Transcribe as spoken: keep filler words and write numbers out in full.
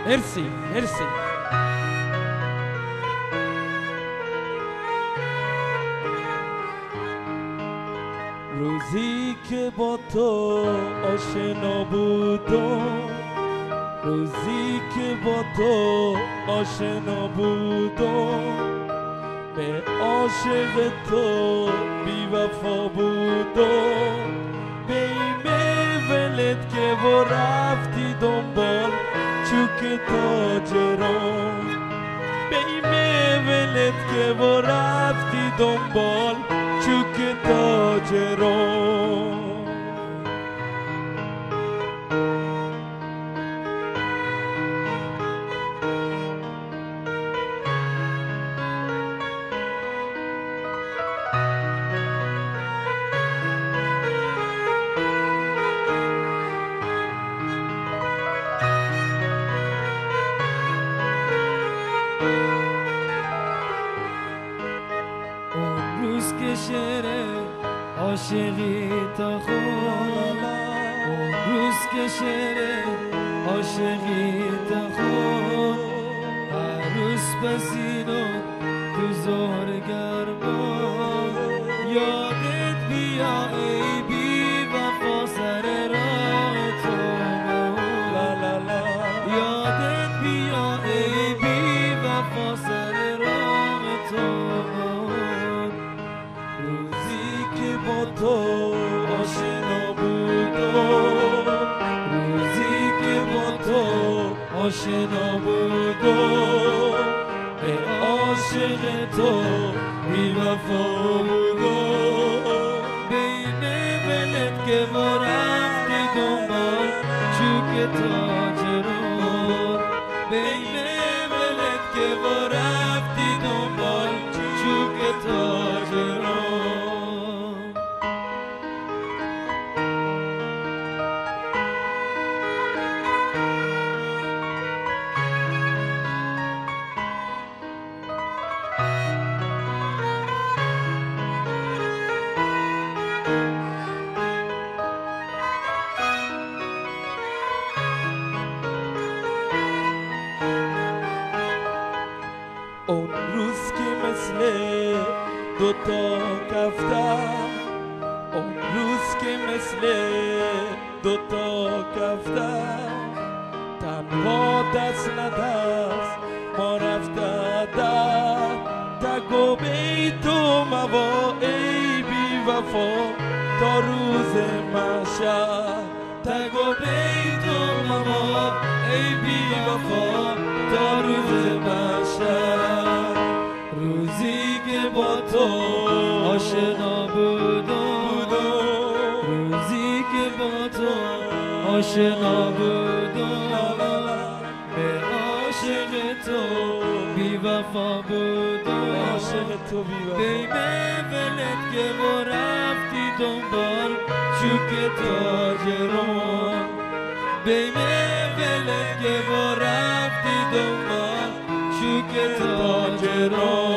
مرسی مرسی. روزی که با تو آشنا بودم، روزی که با تو آشنا بودم، به عاشق تو بی وفا بودم. بیمه ولد که و رفتی دنبال چوک تاجران، بیمه ولد که و رفتی دنبال چوک تاجران. که شعر عاشقی تا خون، اون روز که شعر عاشقی تا خون، عروس پسینو تو زور گرما. یادت بیا ای بی وفا سر راه تو، یادت بیا ای بی وفا سر راه تو. با تو آشنا بودم، روزی که با تو آشنا بودم، به عاشق تو بی وفا بودم. بین ولد که و رفتی دنبال چوک تاجران، بین ولد که و رفتی دنبال چوک تاجران. اون روز که مثل دوتا کفتر، اون روز که مثل دوتا کفتر، تنها دست ندست ما رفته در تگو بیتو موا ای بی وفا تا روز محشر. تگو بیتو موا ای بی وفا تا روز محشر. روزی که با تو آشنا بودم، روزی که با تو آشنا بودم، به عاشق تو بی وفا بودم. بیمه ولد که و رفتی دنبال چوک تاجران، بیمه ولد که و رفتی دنبال چوک تاجران.